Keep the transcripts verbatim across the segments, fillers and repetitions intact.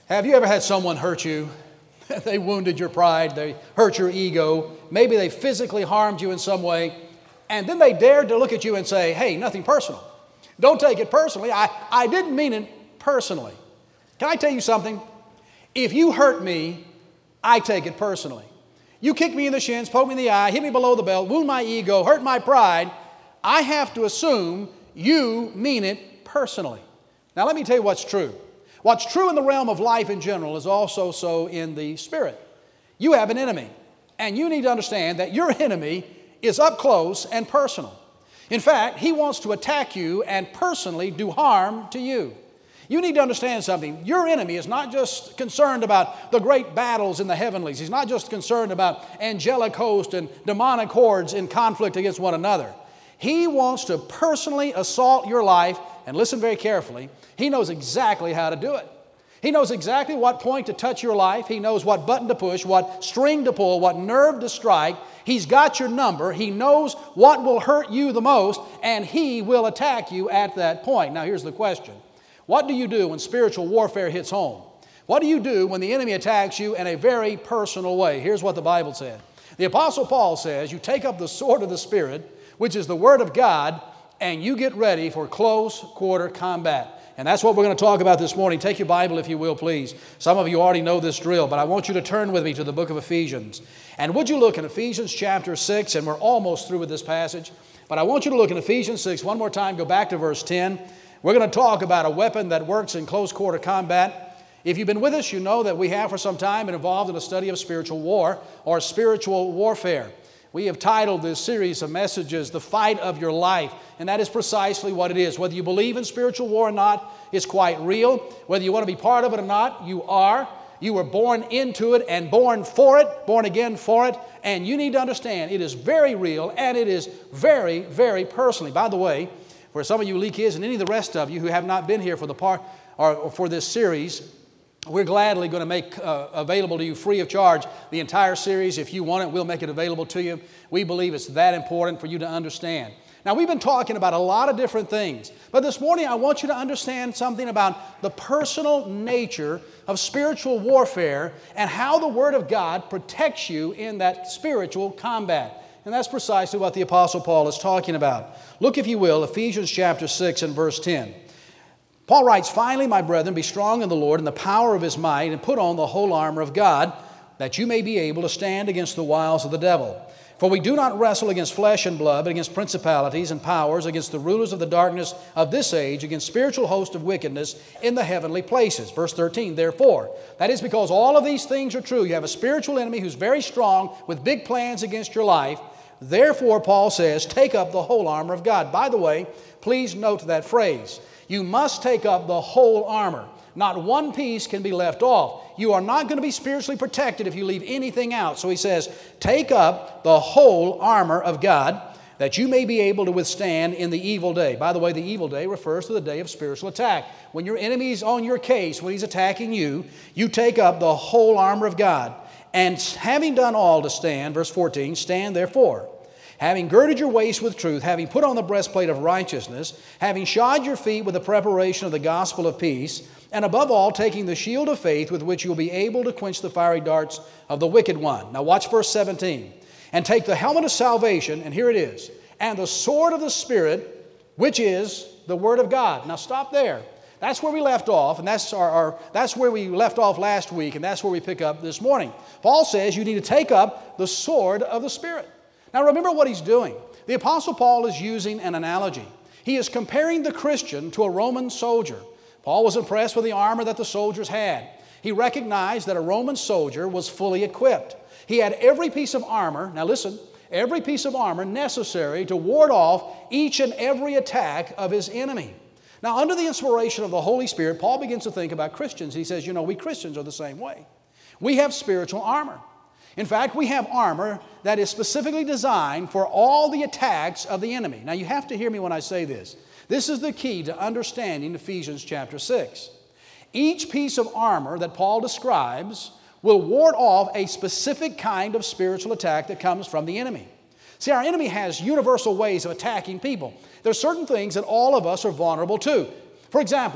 Have you ever had someone hurt you? They wounded your pride, they hurt your ego, maybe they physically harmed you in some way, and then they dared to look at you and say, hey, nothing personal. Don't take it personally. I, I didn't mean it personally. Can I tell you something? If you hurt me, I take it personally. You kick me in the shins, poke me in the eye, hit me below the belt, wound my ego, hurt my pride, I have to assume you mean it personally. Now let me tell you what's true. What's true in the realm of life in general is also so in the spirit. You have an enemy, and you need to understand that your enemy is up close and personal. In fact, he wants to attack you and personally do harm to you. You need to understand something. Your enemy is not just concerned about the great battles in the heavenlies. He's not just concerned about angelic hosts and demonic hordes in conflict against one another. He wants to personally assault your life, and listen very carefully, he knows exactly how to do it. He knows exactly what point to touch your life. He knows what button to push, what string to pull, what nerve to strike. He's got your number. He knows what will hurt you the most, and he will attack you at that point. Now here's the question. What do you do when spiritual warfare hits home? What do you do when the enemy attacks you in a very personal way? Here's what the Bible said. The Apostle Paul says, you take up the sword of the Spirit, which is the Word of God, and you get ready for close quarter combat. And that's what we're going to talk about this morning. Take your Bible, if you will, please. Some of you already know this drill, but I want you to turn with me to the book of Ephesians. And would you look in Ephesians chapter six, and we're almost through with this passage, but I want you to look in Ephesians six one more time. Go back to verse ten. We're going to talk about a weapon that works in close quarter combat. If you've been with us, you know that we have for some time been involved in a study of spiritual war or spiritual warfare. We have titled this series of messages, The Fight of Your Life, and that is precisely what it is. Whether you believe in spiritual war or not, it's quite real. Whether you want to be part of it or not, you are. You were born into it and born for it, born again for it, and you need to understand it is very real and it is very, very personally. By the way, for some of you Lee kids and any of the rest of you who have not been here for the part or, or for this series, we're gladly going to make uh, available to you free of charge the entire series. If you want it, we'll make it available to you. We believe it's that important for you to understand. Now, we've been talking about a lot of different things, but this morning I want you to understand something about the personal nature of spiritual warfare and how the Word of God protects you in that spiritual combat. And that's precisely what the Apostle Paul is talking about. Look, if you will, Ephesians chapter six and verse ten. Paul writes, finally, my brethren, be strong in the Lord and the power of His might, and put on the whole armor of God, that you may be able to stand against the wiles of the devil. For we do not wrestle against flesh and blood, but against principalities and powers, against the rulers of the darkness of this age, against spiritual hosts of wickedness in the heavenly places. Verse thirteen, therefore, that is because all of these things are true. You have a spiritual enemy who's very strong with big plans against your life. Therefore, Paul says, take up the whole armor of God. By the way, please note that phrase. You must take up the whole armor. Not one piece can be left off. You are not going to be spiritually protected if you leave anything out. So he says, take up the whole armor of God, that you may be able to withstand in the evil day. By the way, the evil day refers to the day of spiritual attack. When your enemy is on your case, when he's attacking you, you take up the whole armor of God. And having done all to stand, verse fourteen, stand therefore, having girded your waist with truth, having put on the breastplate of righteousness, having shod your feet with the preparation of the gospel of peace, and above all, taking the shield of faith with which you will be able to quench the fiery darts of the wicked one. Now watch verse seventeen. And take the helmet of salvation, and here it is, and the sword of the Spirit, which is the Word of God. Now stop there. That's where we left off, and that's, our, our, that's where we left off last week, and that's where we pick up this morning. Paul says you need to take up the sword of the Spirit. Now remember what he's doing. The Apostle Paul is using an analogy. He is comparing the Christian to a Roman soldier. Paul was impressed with the armor that the soldiers had. He recognized that a Roman soldier was fully equipped. He had every piece of armor, now listen, every piece of armor necessary to ward off each and every attack of his enemy. Now, under the inspiration of the Holy Spirit, Paul begins to think about Christians. He says, you know, we Christians are the same way. We have spiritual armor. In fact, we have armor that is specifically designed for all the attacks of the enemy. Now, you have to hear me when I say this. This is the key to understanding Ephesians chapter six. Each piece of armor that Paul describes will ward off a specific kind of spiritual attack that comes from the enemy. See, our enemy has universal ways of attacking people. There are certain things that all of us are vulnerable to. For example, the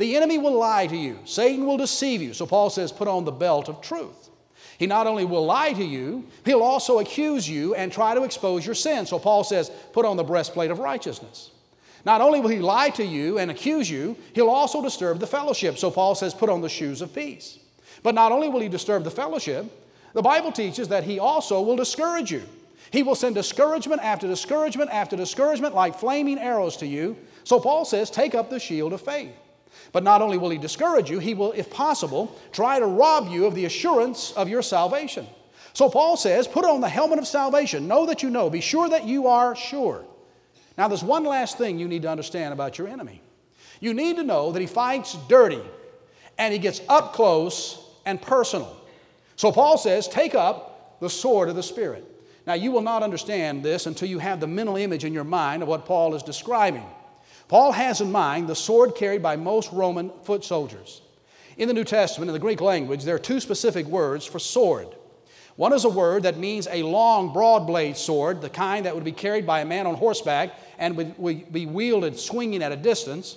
The enemy will lie to you. Satan will deceive you. So Paul says, put on the belt of truth. He not only will lie to you, he'll also accuse you and try to expose your sin. So Paul says, put on the breastplate of righteousness. Not only will he lie to you and accuse you, he'll also disturb the fellowship. So Paul says, put on the shoes of peace. But not only will he disturb the fellowship, the Bible teaches that he also will discourage you. He will send discouragement after discouragement after discouragement like flaming arrows to you. So Paul says, take up the shield of faith. But not only will he discourage you, he will, if possible, try to rob you of the assurance of your salvation. So Paul says, put on the helmet of salvation. Know that you know. Be sure that you are sure. Now there's one last thing you need to understand about your enemy. You need to know that he fights dirty and he gets up close and personal. So Paul says, take up the sword of the Spirit. Now you will not understand this until you have the mental image in your mind of what Paul is describing. Paul has in mind the sword carried by most Roman foot soldiers. In the New Testament, in the Greek language, there are two specific words for sword. One is a word that means a long, broad blade sword, the kind that would be carried by a man on horseback and would be wielded swinging at a distance.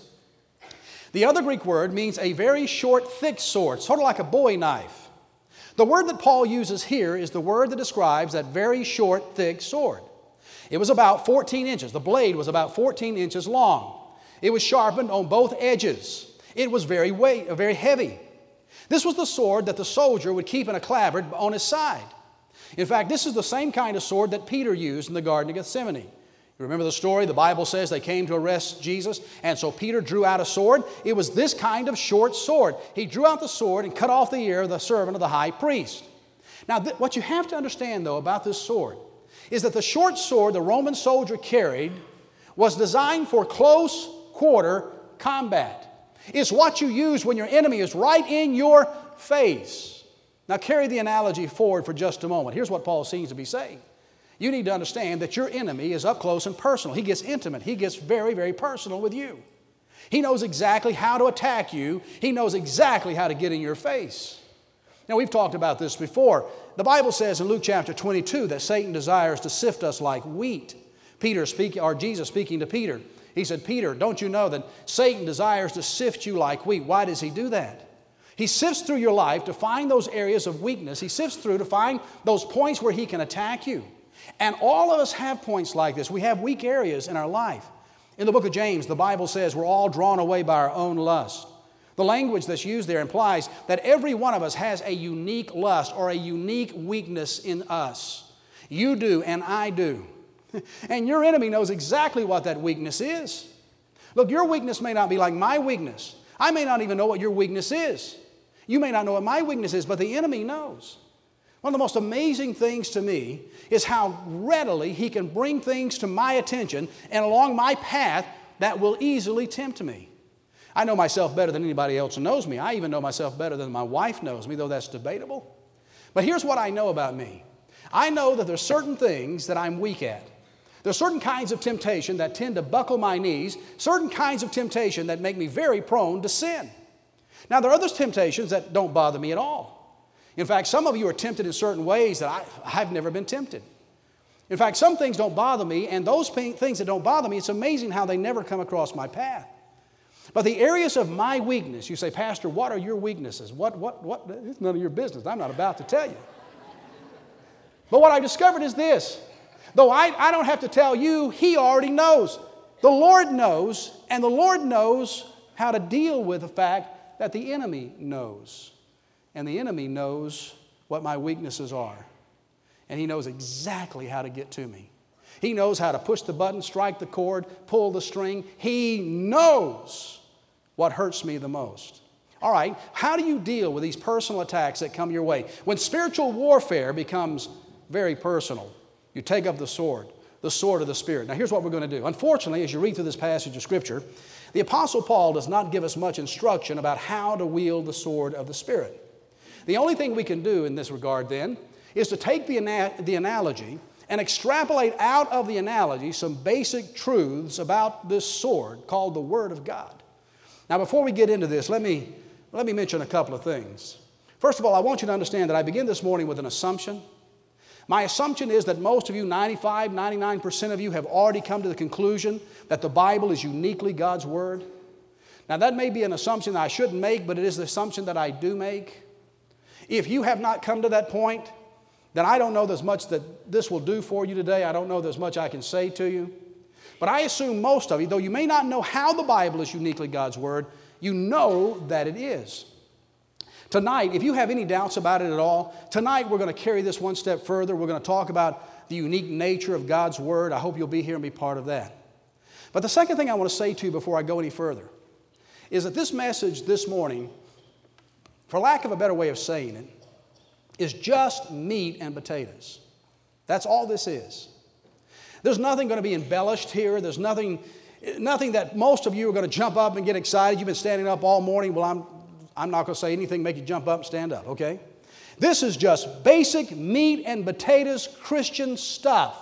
The other Greek word means a very short, thick sword, sort of like a bowie knife. The word that Paul uses here is the word that describes that very short, thick sword. It was about fourteen inches. The blade was about fourteen inches long. It was sharpened on both edges. It was very weight, very heavy. This was the sword that the soldier would keep in a clabard on his side. In fact, this is the same kind of sword that Peter used in the Garden of Gethsemane. You remember the story? The Bible says they came to arrest Jesus, and so Peter drew out a sword. It was this kind of short sword. He drew out the sword and cut off the ear of the servant of the high priest. Now, th- what you have to understand, though, about this sword is that the short sword the Roman soldier carried was designed for close quarter combat. It's what you use when your enemy is right in your face. Now carry the analogy forward for just a moment. Here's what Paul seems to be saying. You need to understand that your enemy is up close and personal. He gets intimate. He gets very, very personal with you. He knows exactly how to attack you. He knows exactly how to get in your face. Now we've talked about this before. The Bible says in Luke chapter twenty-two that Satan desires to sift us like wheat. Peter speaking, or Jesus speaking to Peter, he said, Peter, don't you know that Satan desires to sift you like wheat? Why does he do that? He sifts through your life to find those areas of weakness. He sifts through to find those points where he can attack you. And all of us have points like this. We have weak areas in our life. In the book of James, the Bible says we're all drawn away by our own lust. The language that's used there implies that every one of us has a unique lust or a unique weakness in us. You do and I do. And your enemy knows exactly what that weakness is. Look, your weakness may not be like my weakness. I may not even know what your weakness is. You may not know what my weakness is, but the enemy knows. One of the most amazing things to me is how readily he can bring things to my attention and along my path that will easily tempt me. I know myself better than anybody else knows me. I even know myself better than my wife knows me, though that's debatable. But here's what I know about me. I know that there's certain things that I'm weak at. There's certain kinds of temptation that tend to buckle my knees, certain kinds of temptation that make me very prone to sin. Now, there are other temptations that don't bother me at all. In fact, some of you are tempted in certain ways that I, I've never been tempted. In fact, some things don't bother me, and those things that don't bother me, it's amazing how they never come across my path. But the areas of my weakness, you say, Pastor, what are your weaknesses? What, what, what? It's none of your business. I'm not about to tell you. But what I discovered is this. Though I, I don't have to tell you, He already knows. The Lord knows, and the Lord knows how to deal with the fact that the enemy knows. And the enemy knows what my weaknesses are. And he knows exactly how to get to me. He knows how to push the button, strike the chord, pull the string. He knows what hurts me the most. All right, how do you deal with these personal attacks that come your way? When spiritual warfare becomes very personal, you take up the sword, the sword of the Spirit. Now here's what we're going to do. Unfortunately, as you read through this passage of Scripture, the Apostle Paul does not give us much instruction about how to wield the sword of the Spirit. The only thing we can do in this regard then is to take the, ana- the analogy and extrapolate out of the analogy some basic truths about this sword called the Word of God. Now before we get into this, let me, let me mention a couple of things. First of all, I want you to understand that I begin this morning with an assumption. My assumption is that most of you, ninety-five, ninety-nine percent of you, have already come to the conclusion that the Bible is uniquely God's Word. Now, that may be an assumption that I shouldn't make, but it is the assumption that I do make. If you have not come to that point, then I don't know there's much that this will do for you today. I don't know there's much I can say to you. But I assume most of you, though you may not know how the Bible is uniquely God's Word, you know that it is. Tonight, if you have any doubts about it at all, tonight we're going to carry this one step further. We're going to talk about the unique nature of God's Word. I hope you'll be here and be part of that. But the second thing I want to say to you before I go any further is that this message this morning, for lack of a better way of saying it, is just meat and potatoes. That's all this is. There's nothing going to be embellished here. There's nothing, nothing that most of you are going to jump up and get excited. You've been standing up all morning. Well, I'm, I'm not going to say anything make you jump up and stand up, okay? This is just basic meat and potatoes Christian stuff.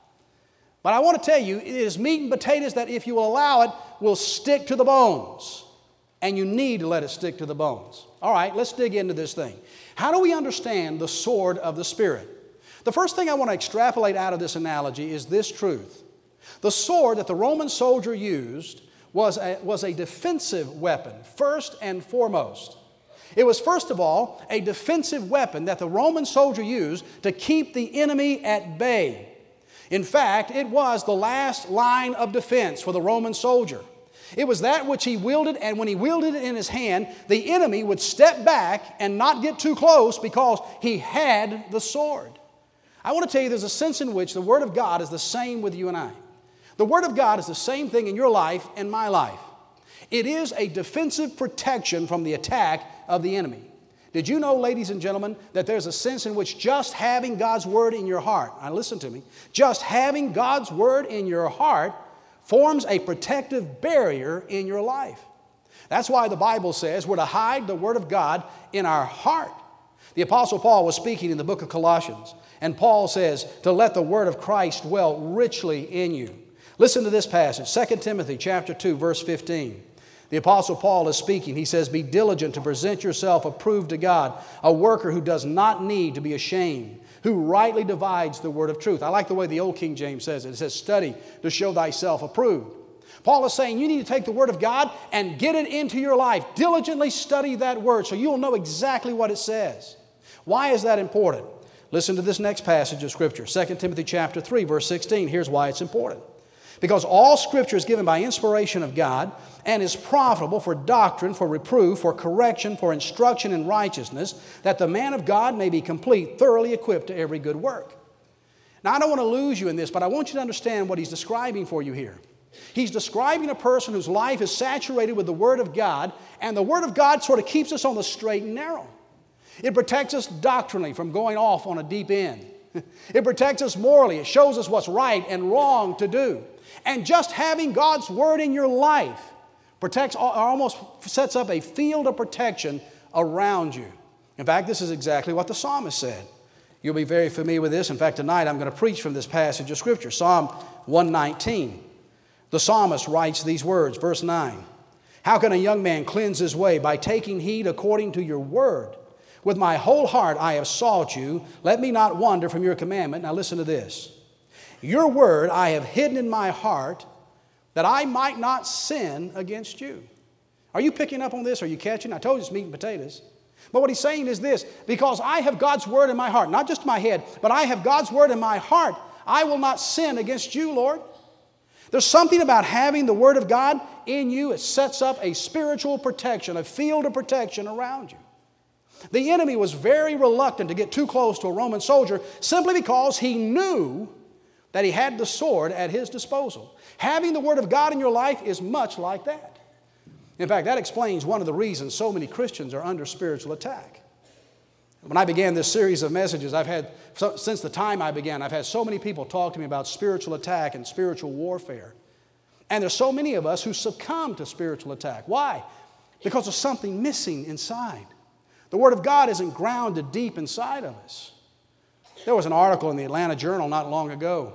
But I want to tell you, it is meat and potatoes that, if you will allow it, will stick to the bones. And you need to let it stick to the bones. All right, let's dig into this thing. How do we understand the sword of the Spirit? The first thing I want to extrapolate out of this analogy is this truth. The sword that the Roman soldier used was a, was a defensive weapon, first and foremost. It was, first of all, a defensive weapon that the Roman soldier used to keep the enemy at bay. In fact, it was the last line of defense for the Roman soldier. It was that which he wielded, and when he wielded it in his hand, the enemy would step back and not get too close because he had the sword. I want to tell you there's a sense in which the Word of God is the same with you and I. The Word of God is the same thing in your life and my life. It is a defensive protection from the attack of the enemy. Did you know, ladies and gentlemen, that there's a sense in which just having God's Word in your heart, now listen to me, just having God's Word in your heart forms a protective barrier in your life. That's why the Bible says we're to hide the Word of God in our heart. The Apostle Paul was speaking in the book of Colossians, and Paul says to let the Word of Christ dwell richly in you. Listen to this passage, Second Timothy chapter two, verse fifteen. The Apostle Paul is speaking. He says, "Be diligent to present yourself approved to God, a worker who does not need to be ashamed, who rightly divides the word of truth." I like the way the old King James says it. It says, "Study to show thyself approved." Paul is saying you need to take the Word of God and get it into your life. Diligently study that Word so you'll know exactly what it says. Why is that important? Listen to this next passage of Scripture, Second Timothy chapter three, verse sixteen. Here's why it's important. Because all Scripture is given by inspiration of God and is profitable for doctrine, for reproof, for correction, for instruction in righteousness, that the man of God may be complete, thoroughly equipped to every good work. Now, I don't want to lose you in this, but I want you to understand what he's describing for you here. He's describing a person whose life is saturated with the Word of God, and the Word of God sort of keeps us on the straight and narrow. It protects us doctrinally from going off on a deep end. It protects us morally. It shows us what's right and wrong to do. And just having God's Word in your life protects, almost sets up a field of protection around you. In fact, this is exactly what the psalmist said. You'll be very familiar with this. In fact, tonight I'm going to preach from this passage of Scripture, Psalm one nineteen. The psalmist writes these words, verse nine. "How can a young man cleanse his way? By taking heed according to your word. With my whole heart I have sought you. Let me not wander from your commandment." Now listen to this. "Your word I have hidden in my heart, that I might not sin against you." Are you picking up on this? Are you catching? I told you it's meat and potatoes. But what he's saying is this: because I have God's word in my heart, not just my head, but I have God's word in my heart, I will not sin against you, Lord. There's something about having the Word of God in you. It sets up a spiritual protection, a field of protection around you. The enemy was very reluctant to get too close to a Roman soldier simply because he knew that he had the sword at his disposal. Having the Word of God in your life is much like that. In fact, that explains one of the reasons so many Christians are under spiritual attack. When I began this series of messages, I've had, since the time I began, I've had so many people talk to me about spiritual attack and spiritual warfare. And there's so many of us who succumb to spiritual attack. Why? Because there's something missing inside. The Word of God isn't grounded deep inside of us. There was an article in the Atlanta Journal not long ago.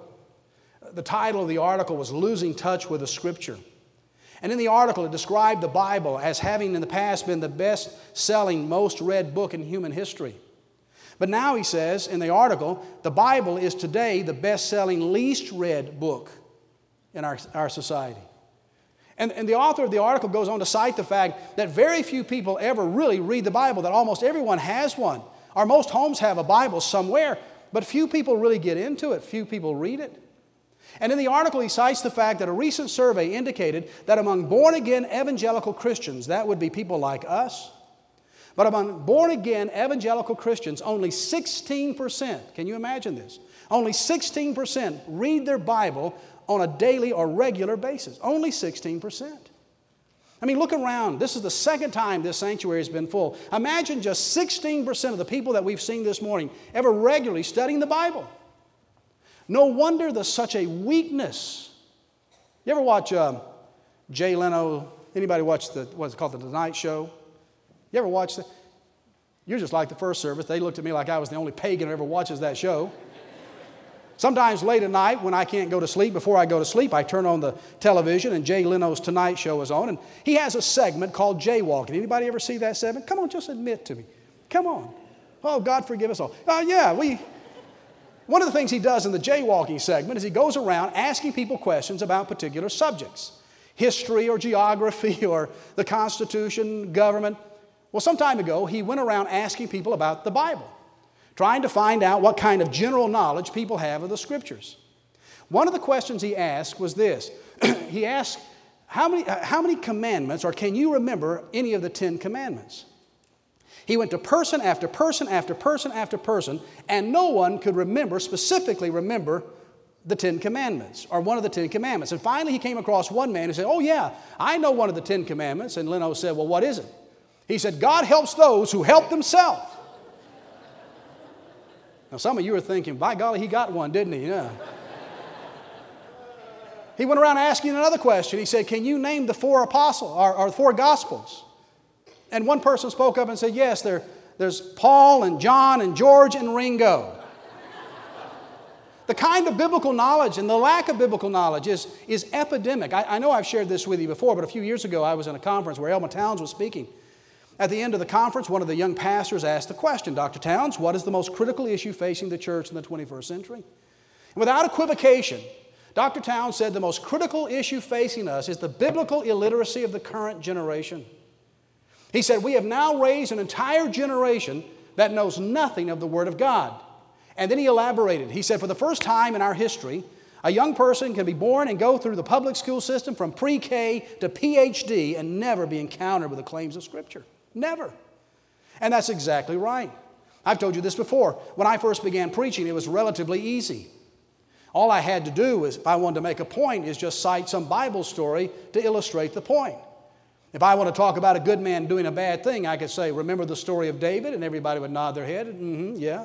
The title of the article was "Losing Touch with the Scripture." And in the article, it described the Bible as having in the past been the best-selling, most read book in human history. But now, he says in the article, the Bible is today the best-selling, least read book in our, our society. And, and the author of the article goes on to cite the fact that very few people ever really read the Bible, that almost everyone has one, or most homes have a Bible somewhere, but few people really get into it, few people read it. And in the article, he cites the fact that a recent survey indicated that among born-again evangelical Christians, that would be people like us, but among born-again evangelical Christians, only sixteen percent, can you imagine this? Only sixteen percent read their Bible on a daily or regular basis. Only sixteen percent. I mean, look around. This is the second time this sanctuary has been full. Imagine just sixteen percent of the people that we've seen this morning ever regularly studying the Bible. No wonder there's such a weakness. You ever watch uh, Jay Leno? Anybody watch the, what's it called, The Tonight Show? You ever watch that? You're just like the first service. They looked at me like I was the only pagan who ever watches that show. Sometimes late at night when I can't go to sleep, before I go to sleep, I turn on the television and Jay Leno's Tonight Show is on. And he has a segment called Jaywalking. Anybody ever see that segment? Come on, just admit to me. Come on. Oh, God forgive us all. Oh, uh, yeah, we... One of the things he does in the jaywalking segment is he goes around asking people questions about particular subjects. History or geography or the Constitution, government. Well, some time ago, he went around asking people about the Bible, trying to find out what kind of general knowledge people have of the Scriptures. One of the questions he asked was this. He asked, how many, how many commandments, or can you remember any of the Ten Commandments? He went to person after person after person after person, and no one could remember, specifically remember, the Ten Commandments, or one of the Ten Commandments. And finally he came across one man who said, oh yeah, I know one of the Ten Commandments. And Leno said, well, what is it? He said, God helps those who help themselves. Now some of you are thinking, by golly, he got one, didn't he? Yeah. He went around asking another question. He said, can you name the four apostles, or, or four gospels? And one person spoke up and said, yes, there, there's Paul and John and George and Ringo. The kind of biblical knowledge and the lack of biblical knowledge is, is epidemic. I, I know I've shared this with you before, but a few years ago I was in a conference where Elma Towns was speaking. At the end of the conference, one of the young pastors asked the question, Doctor Towns, what is the most critical issue facing the church in the twenty-first century? And without equivocation, Doctor Towns said the most critical issue facing us is the biblical illiteracy of the current generation. He said, we have now raised an entire generation that knows nothing of the Word of God. And then he elaborated. He said, for the first time in our history, a young person can be born and go through the public school system from pre-K to P H D and never be encountered with the claims of Scripture. Never. And that's exactly right. I've told you this before. When I first began preaching, it was relatively easy. All I had to do is, if I wanted to make a point, is just cite some Bible story to illustrate the point. If I want to talk about a good man doing a bad thing, I could say, remember the story of David? And everybody would nod their head. Mm-hmm, yeah.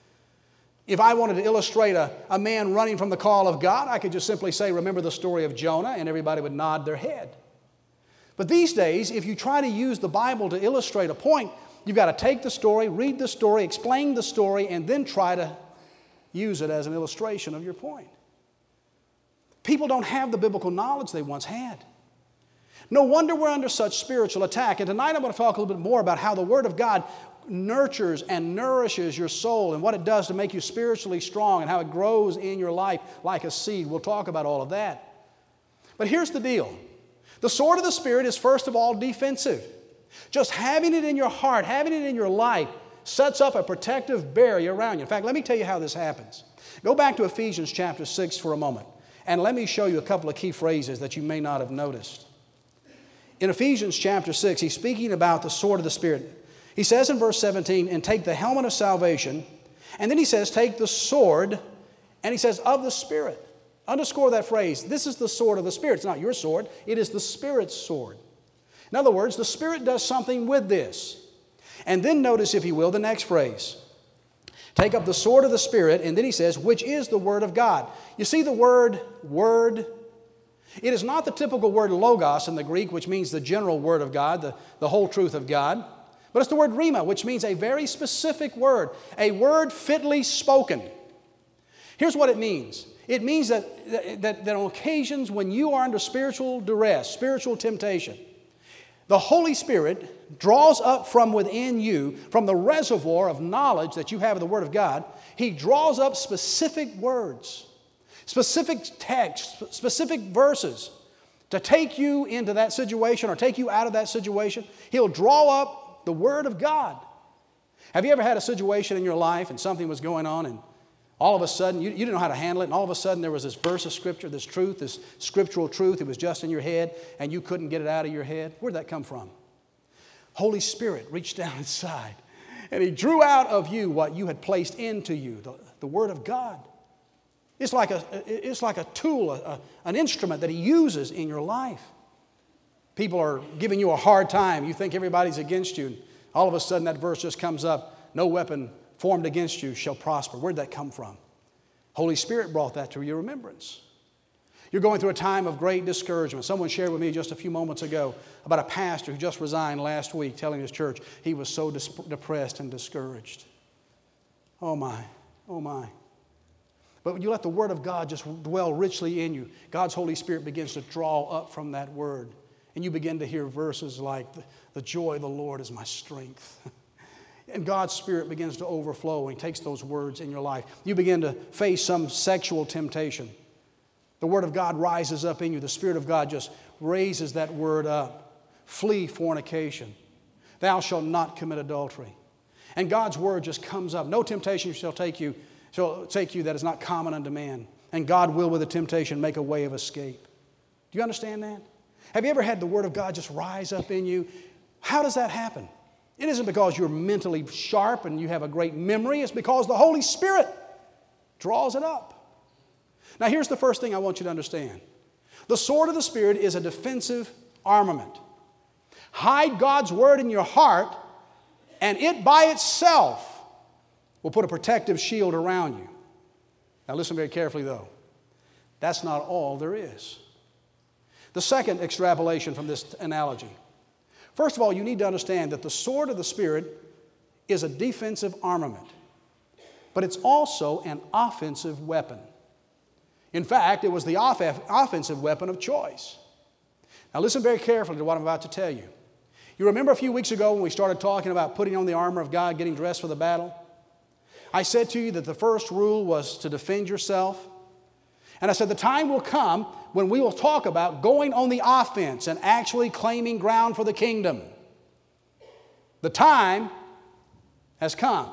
If I wanted to illustrate a, a man running from the call of God, I could just simply say, remember the story of Jonah? And everybody would nod their head. But these days, if you try to use the Bible to illustrate a point, you've got to take the story, read the story, explain the story, and then try to use it as an illustration of your point. People don't have the biblical knowledge they once had. No wonder we're under such spiritual attack. And tonight I want to talk a little bit more about how the Word of God nurtures and nourishes your soul and what it does to make you spiritually strong and how it grows in your life like a seed. We'll talk about all of that. But here's the deal. The sword of the Spirit is first of all defensive. Just having it in your heart, having it in your life, sets up a protective barrier around you. In fact, let me tell you how this happens. Go back to Ephesians chapter six for a moment, and let me show you a couple of key phrases that you may not have noticed. In Ephesians chapter six, he's speaking about the sword of the Spirit. He says in verse seventeen, and take the helmet of salvation. And then he says, take the sword, and he says, of the Spirit. Underscore that phrase. This is the sword of the Spirit. It's not your sword. It is the Spirit's sword. In other words, the Spirit does something with this. And then notice, if you will, the next phrase. Take up the sword of the Spirit, and then he says, which is the Word of God. You see the word, word? It is not the typical word logos in the Greek, which means the general word of God, the, the whole truth of God. But it's the word rhema, which means a very specific word, a word fitly spoken. Here's what it means. It means that, that, that on occasions when you are under spiritual duress, spiritual temptation, the Holy Spirit draws up from within you, from the reservoir of knowledge that you have of the Word of God, He draws up specific words, specific texts, specific verses to take you into that situation or take you out of that situation. He'll draw up the Word of God. Have you ever had a situation in your life and something was going on and all of a sudden you, you didn't know how to handle it, and all of a sudden there was this verse of Scripture, this truth, this scriptural truth, it was just in your head and you couldn't get it out of your head? Where did that come from? Holy Spirit reached down inside and He drew out of you what you had placed into you, the, the Word of God. It's like a, it's like a tool, a, a, an instrument that He uses in your life. People are giving you a hard time. You think everybody's against you. And all of a sudden that verse just comes up. No weapon formed against you shall prosper. Where'd that come from? Holy Spirit brought that to your remembrance. You're going through a time of great discouragement. Someone shared with me just a few moments ago about a pastor who just resigned last week, telling his church he was so dis- depressed and discouraged. Oh my, oh my. But when you let the Word of God just dwell richly in you, God's Holy Spirit begins to draw up from that Word. And you begin to hear verses like, the, the joy of the Lord is my strength. And God's Spirit begins to overflow and He takes those words in your life. You begin to face some sexual temptation. The Word of God rises up in you. The Spirit of God just raises that word up. Flee fornication. Thou shalt not commit adultery. And God's Word just comes up. No temptation shall take you, shall take you that is not common unto man. And God will with the temptation make a way of escape. Do you understand that? Have you ever had the Word of God just rise up in you? How does that happen? It isn't because you're mentally sharp and you have a great memory. It's because the Holy Spirit draws it up. Now here's the first thing I want you to understand. The sword of the Spirit is a defensive armament. Hide God's Word in your heart and it by itself will put a protective shield around you. Now listen very carefully though. That's not all there is. The second extrapolation from this analogy. First of all, you need to understand that the sword of the Spirit is a defensive armament, but it's also an offensive weapon. In fact, it was the off- offensive weapon of choice. Now listen very carefully to what I'm about to tell you. You remember a few weeks ago when we started talking about putting on the armor of God, getting dressed for the battle? I said to you that the first rule was to defend yourself. And I said the time will come when we will talk about going on the offense and actually claiming ground for the kingdom. The time has come.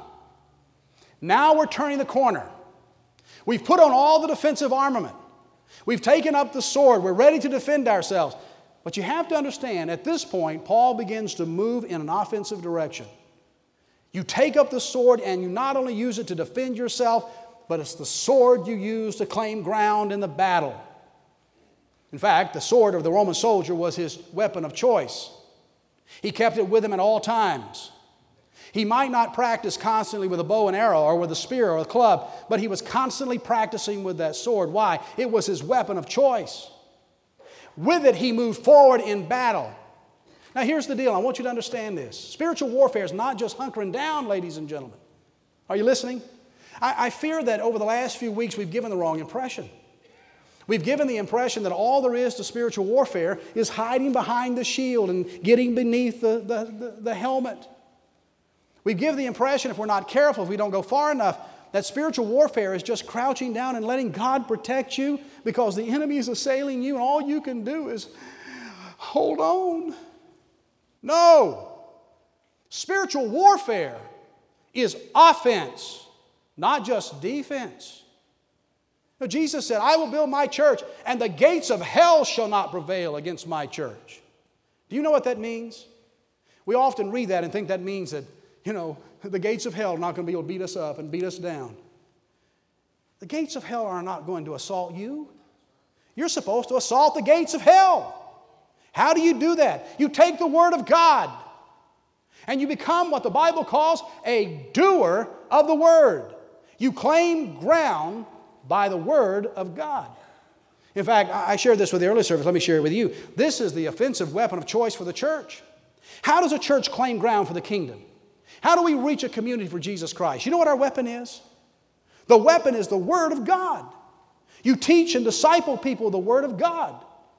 Now we're turning the corner. We've put on all the defensive armament. We've taken up the sword. We're ready to defend ourselves. But you have to understand, at this point, Paul begins to move in an offensive direction. You take up the sword and you not only use it to defend yourself, but it's the sword you use to claim ground in the battle. In fact, the sword of the Roman soldier was his weapon of choice. He kept it with him at all times. He might not practice constantly with a bow and arrow or with a spear or a club, but he was constantly practicing with that sword. Why? It was his weapon of choice. With it, he moved forward in battle. Now, here's the deal. I want you to understand this. Spiritual warfare is not just hunkering down, ladies and gentlemen. Are you listening? I, I fear that over the last few weeks, we've given the wrong impression. We've given the impression that all there is to spiritual warfare is hiding behind the shield and getting beneath the, the, the, the helmet. We give the impression, if we're not careful, if we don't go far enough, that spiritual warfare is just crouching down and letting God protect you because the enemy is assailing you and all you can do is hold on. No. Spiritual warfare is offense, not just defense. Now, Jesus said, I will build my church and the gates of hell shall not prevail against my church. Do you know what that means? We often read that and think that means that, you know, the gates of hell are not going to be able to beat us up and beat us down. The gates of hell are not going to assault you. You're supposed to assault the gates of hell. How do you do that? You take the Word of God and you become what the Bible calls a doer of the Word. You claim ground by the Word of God. In fact, I shared this with the early service. Let me share it with you. This is the offensive weapon of choice for the church. How does a church claim ground for the kingdom? How do we reach a community for Jesus Christ? You know what our weapon is? The weapon is the Word of God. You teach and disciple people the Word of God.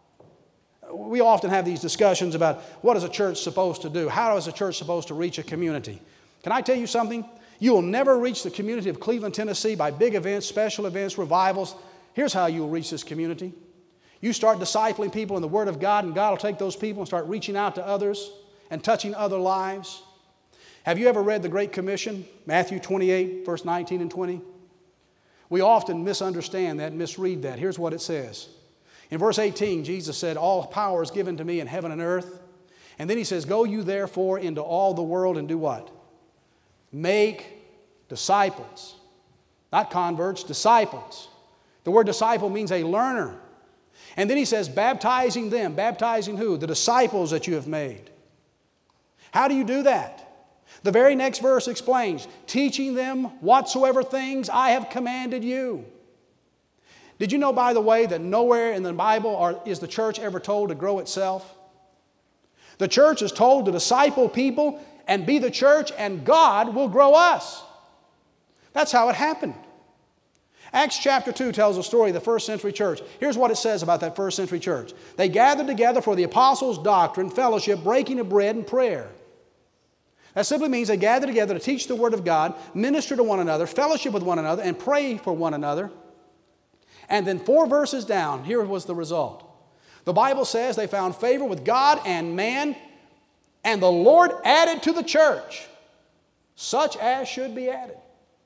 We often have these discussions about what is a church supposed to do? How is a church supposed to reach a community? Can I tell you something? You will never reach the community of Cleveland, Tennessee by big events, special events, revivals. Here's how you'll reach this community. You start discipling people in the Word of God, and God will take those people and start reaching out to others and touching other lives. Have you ever read the Great Commission, Matthew twenty-eight, verse nineteen and twenty? We often misunderstand that and misread that. Here's what it says. In verse eighteen, Jesus said, all power is given to me in heaven and earth. And then he says, go you therefore into all the world and do what? Make disciples. Not converts, disciples. The word disciple means a learner. And then he says, baptizing them. Baptizing who? The disciples that you have made. How do you do that? The very next verse explains, teaching them whatsoever things I have commanded you. Did you know, by the way, that nowhere in the Bible are, is the church ever told to grow itself? The church is told to disciple people and be the church, and God will grow us. That's how it happened. Acts chapter two tells a story of the first century church. Here's what it says about that first century church. They gathered together for the apostles' doctrine, fellowship, breaking of bread, and prayer. That simply means they gathered together to teach the Word of God, minister to one another, fellowship with one another, and pray for one another. And then four verses down, here was the result. The Bible says they found favor with God and man, and the Lord added to the church such as should be added.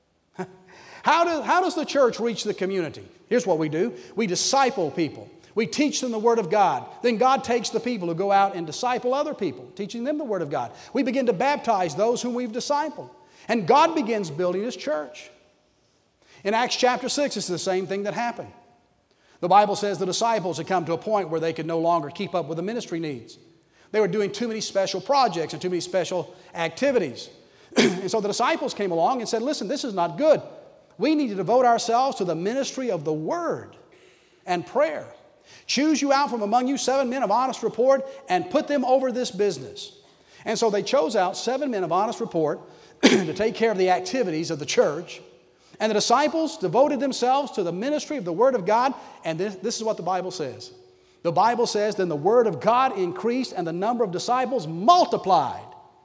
How, do, how does the church reach the community? Here's what we do. We disciple people. We teach them the Word of God. Then God takes the people who go out and disciple other people, teaching them the Word of God. We begin to baptize those whom we've discipled. And God begins building His church. In Acts chapter six, it's the same thing that happened. The Bible says the disciples had come to a point where they could no longer keep up with the ministry needs. They were doing too many special projects and too many special activities. And so the disciples came along and said, listen, this is not good. We need to devote ourselves to the ministry of the Word and prayer. Choose you out from among you seven men of honest report and put them over this business. And so they chose out seven men of honest report to take care of the activities of the church. And the disciples devoted themselves to the ministry of the Word of God. And this, this is what the Bible says. The Bible says, then the Word of God increased and the number of disciples multiplied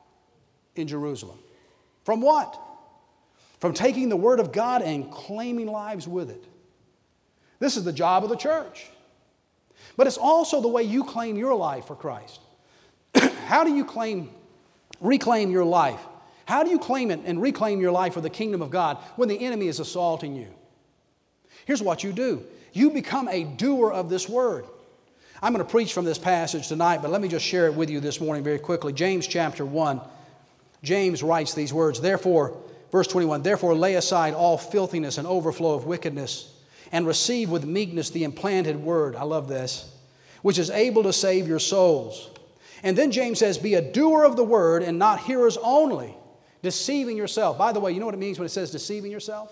in Jerusalem. From what? From taking the Word of God and claiming lives with it. This is the job of the church. But it's also the way you claim your life for Christ. How do you claim, reclaim your life? How do you claim it and reclaim your life for the kingdom of God when the enemy is assaulting you? Here's what you do. You become a doer of this Word. I'm going to preach from this passage tonight, but let me just share it with you this morning very quickly. James chapter one. James writes these words, therefore, verse twenty-one, therefore lay aside all filthiness and overflow of wickedness, and receive with meekness the implanted word, I love this, which is able to save your souls. And then James says, be a doer of the word and not hearers only, deceiving yourself. By the way, you know what it means when it says deceiving yourself?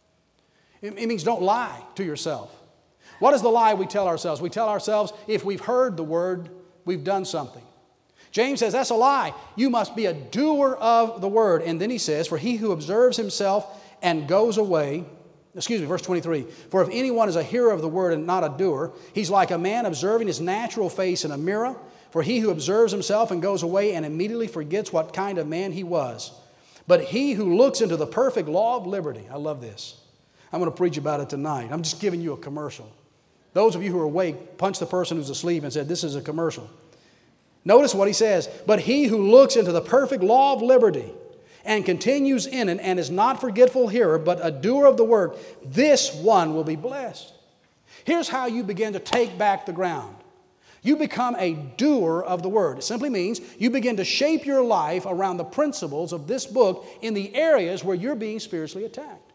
It, it means don't lie to yourself. What is the lie we tell ourselves? We tell ourselves if we've heard the word, we've done something. James says that's a lie. You must be a doer of the word. And then he says, for he who observes himself and goes away, excuse me, verse twenty-three, for if anyone is a hearer of the word and not a doer, he's like a man observing his natural face in a mirror. For he who observes himself and goes away and immediately forgets what kind of man he was. But he who looks into the perfect law of liberty, I love this. I'm going to preach about it tonight. I'm just giving you a commercial. Those of you who are awake, punch the person who's asleep and said, this is a commercial. Notice what he says. But he who looks into the perfect law of liberty and continues in it and is not forgetful hearer, but a doer of the word, this one will be blessed. Here's how you begin to take back the ground. You become a doer of the word. It simply means you begin to shape your life around the principles of this book in the areas where you're being spiritually attacked.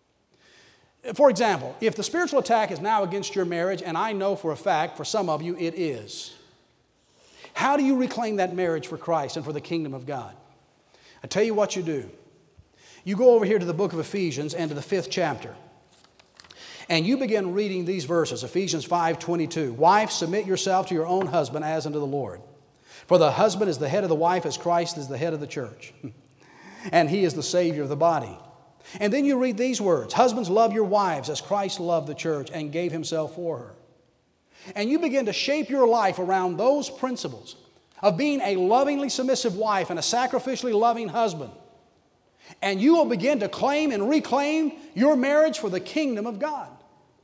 For example, if the spiritual attack is now against your marriage, and I know for a fact, for some of you, it is. How do you reclaim that marriage for Christ and for the kingdom of God? I tell you what you do. You go over here to the book of Ephesians and to the fifth chapter. And you begin reading these verses, Ephesians five twenty-two. Wives, submit yourself to your own husband as unto the Lord. For the husband is the head of the wife as Christ is the head of the church. And he is the Savior of the body. And then you read these words. Husbands, love your wives as Christ loved the church and gave himself for her. And you begin to shape your life around those principles of being a lovingly submissive wife and a sacrificially loving husband. And you will begin to claim and reclaim your marriage for the kingdom of God.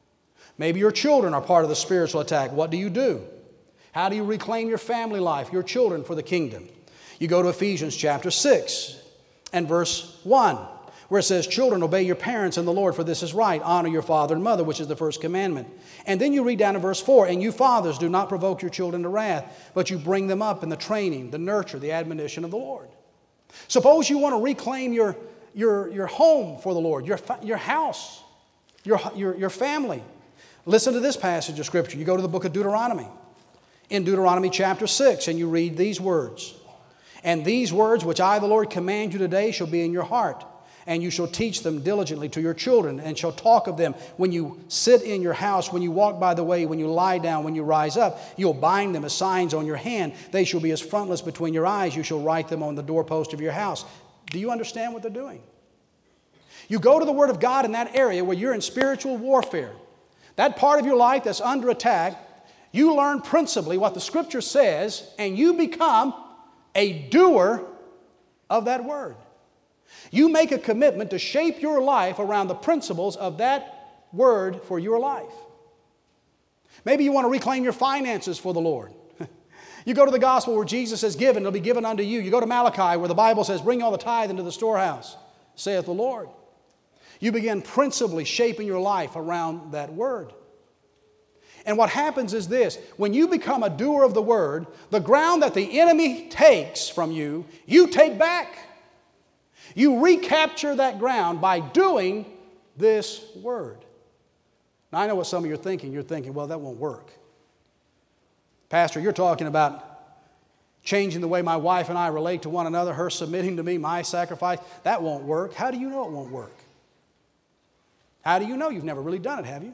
Maybe your children are part of the spiritual attack. What do you do? How do you reclaim your family life, your children, for the kingdom? You go to Ephesians chapter six and verse one, where it says, children, obey your parents in the Lord, for this is right. Honor your father and mother, which is the first commandment. And then you read down to verse four, and you fathers, do not provoke your children to wrath, but you bring them up in the training, the nurture, the admonition of the Lord. Suppose you want to reclaim your, your, your home for the Lord, your, your house, your, your, your family. Listen to this passage of Scripture. You go to the book of Deuteronomy. In Deuteronomy chapter six, and you read these words. And these words which I, the Lord, command you today shall be in your heart, and you shall teach them diligently to your children, and shall talk of them when you sit in your house, when you walk by the way, when you lie down, when you rise up. You'll bind them as signs on your hand. They shall be as frontlets between your eyes. You shall write them on the doorpost of your house. Do you understand what they're doing? You go to the Word of God in that area where you're in spiritual warfare. That part of your life that's under attack, you learn principally what the Scripture says, and you become a doer of that Word. You make a commitment to shape your life around the principles of that Word for your life. Maybe you want to reclaim your finances for the Lord. You go to the gospel where Jesus says, given, it'll be given unto you. You go to Malachi where the Bible says, bring all the tithe into the storehouse, saith the Lord. You begin principally shaping your life around that Word. And what happens is this: when you become a doer of the Word, the ground that the enemy takes from you, you take back. You recapture that ground by doing this Word. Now, I know what some of you are thinking. You're thinking, well, that won't work. Pastor, you're talking about changing the way my wife and I relate to one another, her submitting to me, my sacrifice. That won't work. How do you know it won't work? How do you know? You've never really done it, have you?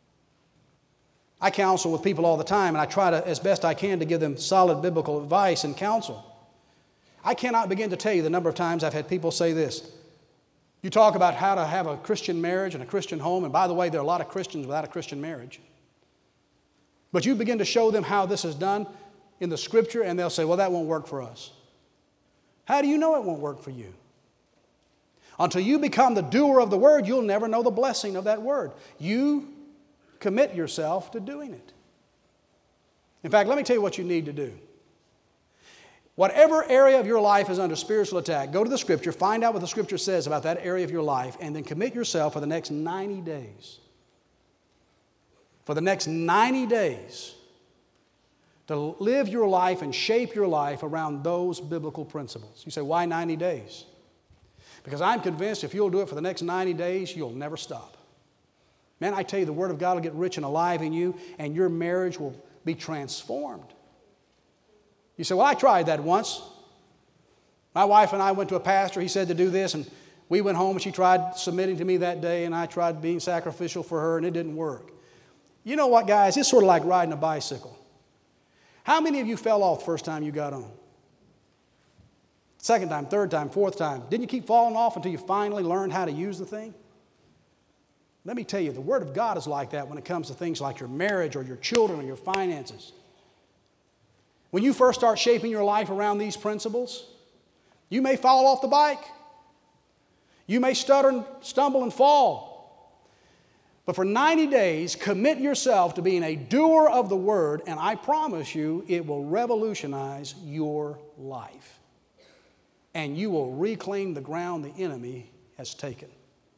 I counsel with people all the time, and I try to, as best I can, to give them solid biblical advice and counsel. I cannot begin to tell you the number of times I've had people say this. You talk about how to have a Christian marriage and a Christian home, and by the way, there are a lot of Christians without a Christian marriage. But you begin to show them how this is done in the Scripture, and they'll say, well, that won't work for us. How do you know it won't work for you? Until you become the doer of the Word, you'll never know the blessing of that Word. You commit yourself to doing it. In fact, let me tell you what you need to do. Whatever area of your life is under spiritual attack, go to the Scripture, find out what the Scripture says about that area of your life, and then commit yourself for the next ninety days. For the next ninety days to live your life and shape your life around those biblical principles. You say, why ninety days? Because I'm convinced if you'll do it for the next ninety days, you'll never stop. Man, I tell you, the Word of God will get rich and alive in you, and your marriage will be transformed. You say, well, I tried that once. My wife and I went to a pastor. He said to do this, and we went home, and she tried submitting to me that day, and I tried being sacrificial for her, and it didn't work. You know what, guys? It's sort of like riding a bicycle. How many of you fell off the first time you got on? Second time, third time, fourth time. Didn't you keep falling off until you finally learned how to use the thing? Let me tell you, the Word of God is like that when it comes to things like your marriage or your children or your finances. When you first start shaping your life around these principles, you may fall off the bike. You may stutter and stumble and fall. But for ninety days, commit yourself to being a doer of the Word, and I promise you it will revolutionize your life. And you will reclaim the ground the enemy has taken.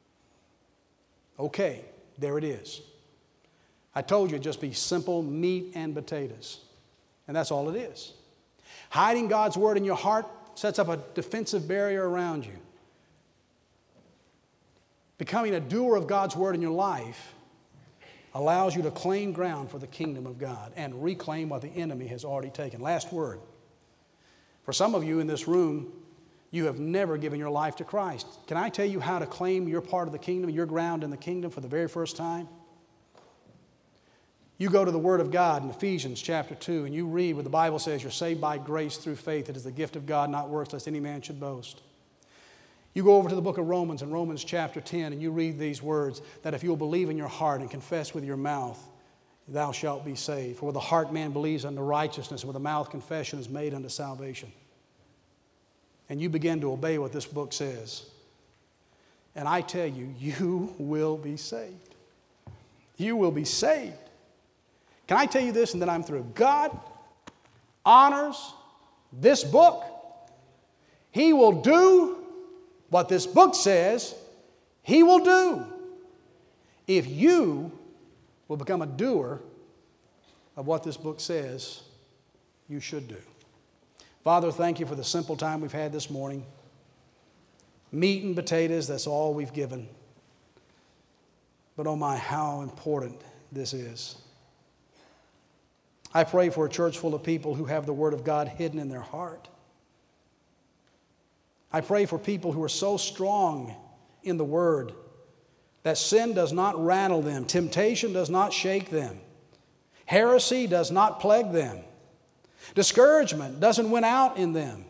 Okay, there it is. I told you it'd just be simple meat and potatoes. And that's all it is. Hiding God's Word in your heart sets up a defensive barrier around you. Becoming a doer of God's Word in your life allows you to claim ground for the kingdom of God and reclaim what the enemy has already taken. Last word. For some of you in this room, you have never given your life to Christ. Can I tell you how to claim your part of the kingdom, your ground in the kingdom for the very first time? You go to the Word of God in Ephesians chapter two, and you read what the Bible says, you're saved by grace through faith. It is the gift of God, not works, lest any man should boast. You go over to the book of Romans in Romans chapter ten, and you read these words, that if you'll believe in your heart and confess with your mouth, thou shalt be saved. For with the heart man believes unto righteousness, and with the mouth confession is made unto salvation. And you begin to obey what this book says. And I tell you, you will be saved. you will be saved. Can I tell you this and then I'm through? God honors this book. He will do what this book says He will do if you will become a doer of what this book says you should do. Father, thank you for the simple time we've had this morning. Meat and potatoes, that's all we've given. But oh my, how important this is. I pray for a church full of people who have the Word of God hidden in their heart. I pray for people who are so strong in the Word that sin does not rattle them, temptation does not shake them, heresy does not plague them, discouragement doesn't win out in them.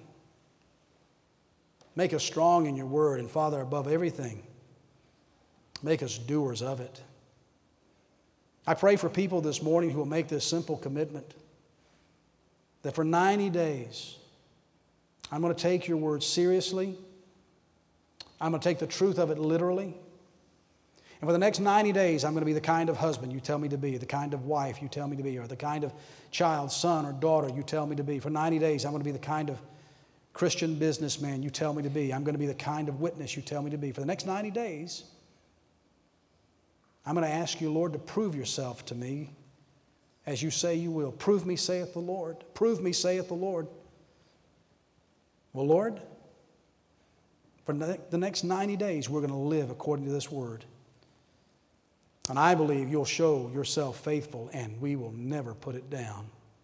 Make us strong in your Word, and Father, above everything, make us doers of it. I pray for people this morning who will make this simple commitment that for ninety days, I'm going to take your word seriously. I'm going to take the truth of it literally. And for the next ninety days, I'm going to be the kind of husband you tell me to be, the kind of wife you tell me to be, or the kind of child, son, or daughter you tell me to be. For ninety days, I'm going to be the kind of Christian businessman you tell me to be. I'm going to be the kind of witness you tell me to be. For the next ninety days, I'm going to ask you, Lord, to prove yourself to me as you say you will. Prove me, saith the Lord. Prove me, saith the Lord. Well, Lord, for the next ninety days, we're going to live according to this word. And I believe you'll show yourself faithful, and we will never put it down.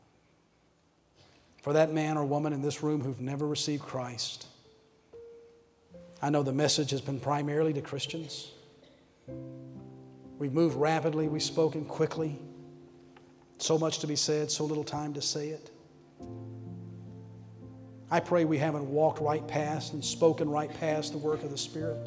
For that man or woman in this room who've never received Christ, I know the message has been primarily to Christians. We've moved rapidly, we've spoken quickly. So much to be said, so little time to say it. I pray we haven't walked right past and spoken right past the work of the Spirit.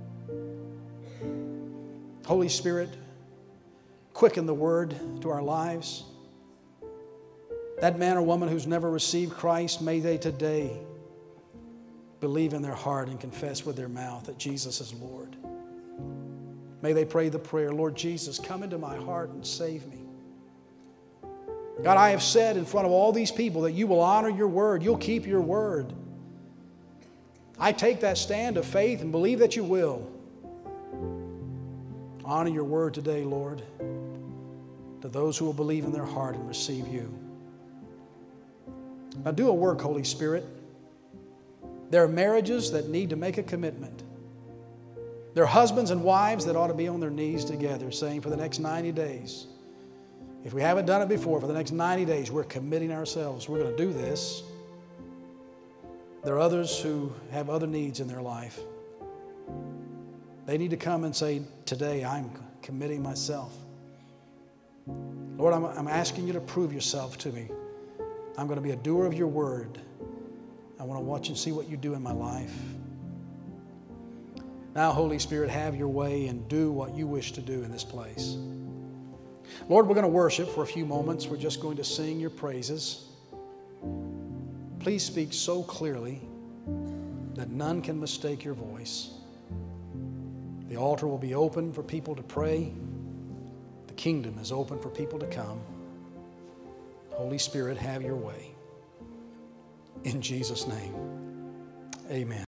Holy Spirit, quicken the word to our lives. That man or woman who's never received Christ, may they today believe in their heart and confess with their mouth that Jesus is Lord. May they pray the prayer, Lord Jesus, come into my heart and save me. God, I have said in front of all these people that you will honor your word. You'll keep your word. I take that stand of faith and believe that you will. Honor your word today, Lord, to those who will believe in their heart and receive you. Now do a work, Holy Spirit. There are marriages that need to make a commitment. There are husbands and wives that ought to be on their knees together saying for the next ninety days, if we haven't done it before, for the next ninety days, we're committing ourselves. We're going to do this. There are others who have other needs in their life. They need to come and say, today I'm committing myself. Lord, I'm, I'm asking you to prove yourself to me. I'm going to be a doer of your word. I want to watch and see what you do in my life. Now, Holy Spirit, have your way and do what you wish to do in this place. Lord, we're going to worship for a few moments. We're just going to sing your praises. Please speak so clearly that none can mistake your voice. The altar will be open for people to pray. The kingdom is open for people to come. Holy Spirit, have your way. In Jesus' name, amen.